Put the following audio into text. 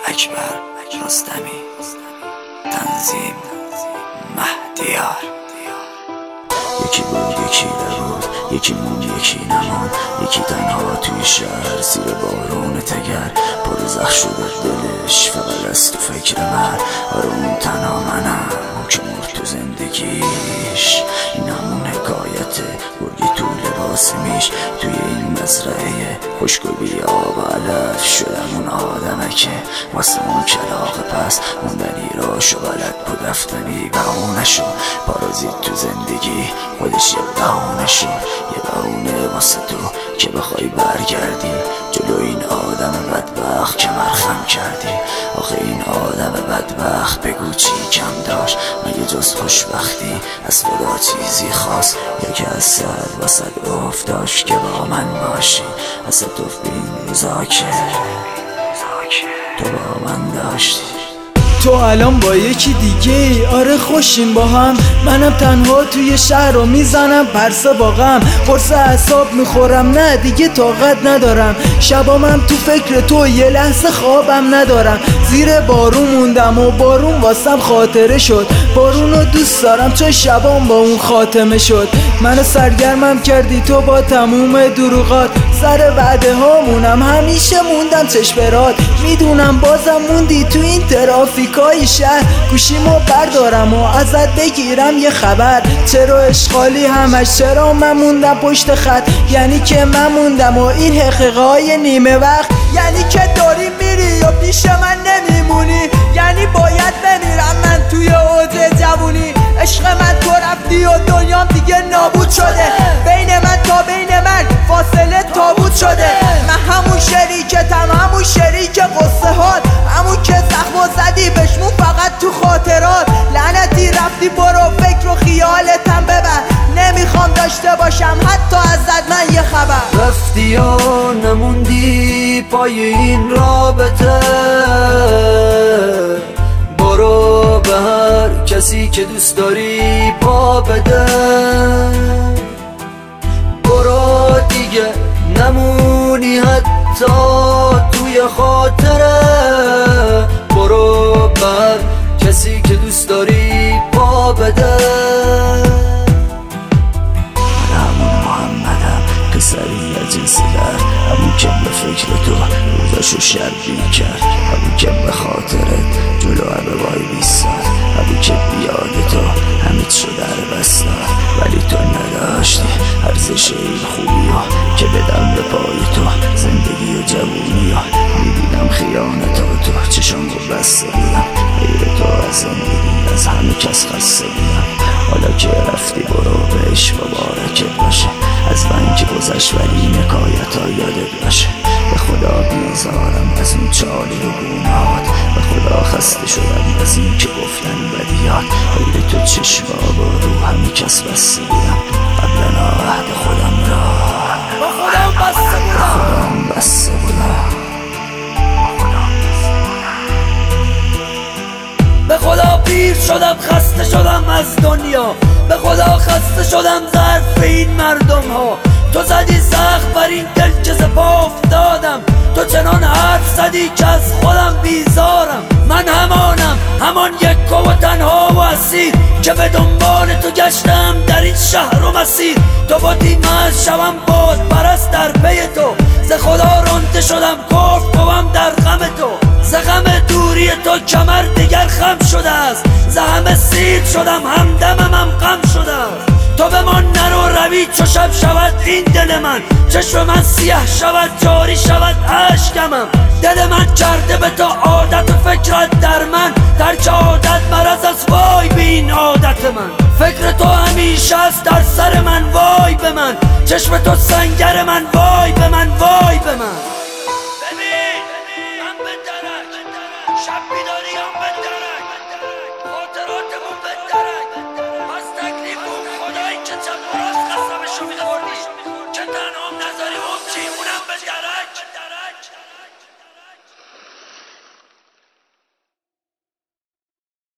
اکبر رستمی. تنظیم مهدیار. یکی بود یکی نبود، یکی موند یکی نماند، یکی تنها توی شهر زیر بارون تگر، پر زخم شده دلش فقط از تو فکر من. آره اون تنها منم که مرد تو زندگیش. این همون حکایته گرگی تو لباس میش، توی این مزرعه خشک و بی آب و علف شدم اون آدمکه واسه اون کلاغ پس موندنی راشو بلد بود رفتنی بهونه شد. پارازیت تو زندگی خودش یه بهونه شد، یه بهونه واسه تو که بخوای برگردی جلو این آدم بدبخت که مرخم کردی. آخه این آدم بدبخت بگو چی کم داشت مگه جز خوشبختی از خدا چیزی خواست، یا که از صد و صد افتاش که با من باشی. از تو بین روزا که تو با من داشتی. تو الان با یکی دیگه، آره خوشیم با هم. منم تنها توی شهر رو میزنم پرسه با غم، قرص اعصاب میخورم نه دیگه طاقت ندارم. شبامم تو فکر تو یه لحظه خوابم ندارم. زیر بارون موندم و بارون واسم خاطره شد. بارونو دوست دارم چون شبام با اون خاتمه شد. منو سرگرمم کردی تو با تموم دروغات، سر وعده هامونم همیشه موندم چشم. میدونم بازم موندی تو این ترافیکای شهر. گوشیمو بردارم و ازت بگیرم یه خبر، چرا اشغالی همش، چرا من موندم پشت خط. یعنی که من موندم و این حقیقه های نیمه وقت، یعنی که داری میری و پیش من نمیمونی، یعنی باید بمیرم من توی اوج جوونی. عشق من تو رفتی و دنیام دیگه نابود شده، بین من تا بین من فاصله تابوت شده. من همون شریکتم، همون شریک قصه هات، همون که زخمو زدی بشمون فقط تو خاطرات. لعنتی رفتی برو فکر و خیالتم ببر، نمیخوام داشته باشم حتی ازت من یه خبر. رفتی و نموندی پای این رابطه، برو به هر کسی که دوست داری پا بده. برو دیگه نمونی حتی توی خاطره، برو به هر کسی که دوست داری پا بده. من همون محمدم پسری از جنس در، همون که به فکر تو روزاشو شربی کرد، همون که به خاطرت جلو همه وای بیستاد، همون که بیاد تو همه چو در بستاد. ولی تو نداشتی ارزش این خوبی ها که بدم به پای تو زندگی و جوونی ها. میدیدم خیانت تو چشم رو بسته بودم، غیر تو از زندگی از همه کس خسته بودم. حالا که رفتی برو بهش مبارکت باشه، از من که گذشت ولی نکایت ها یادت باشه. به خدا بیزارم از اون چالی و گونهات، به خدا خسته شدم از این که گفتن بدیات. غیر تو چشما با رو همه کس بسته بودم، قبلا عهد خودم را با خودم بسته بودم. به خدا پیر شدم، خسته شدم از دنیا، به خدا خسته شدم ظرف این مردم ها. تو زدی سخت بر این دل که ز پا افتادم، تو چنان حرف زدی که از خودم بیزارم. من همانم، همان یک و تنها و اسیر که به دنبال تو گشتم در این شهر و مسیر. تو بودی من شوم بود پرست در پی تو، ز خدا رنده شدم کفر توام در غم تو. ز غم دوری تو کمر دیگر خم شده است، ز همه سیر شدم همدمم غم شده است. تو به من نرو روی چو شب شود این دل من، چشم من سیاه شود جاری شود اشکمم. دل من کرده به تو عادت و فکرت در من، ترک عادت مرض از وای بین عادت من. فکر تو همیشه است در سر من وای به من، چشم تو سنگر من وای به من وای به من. ببین من به درک شب بیداریم به درک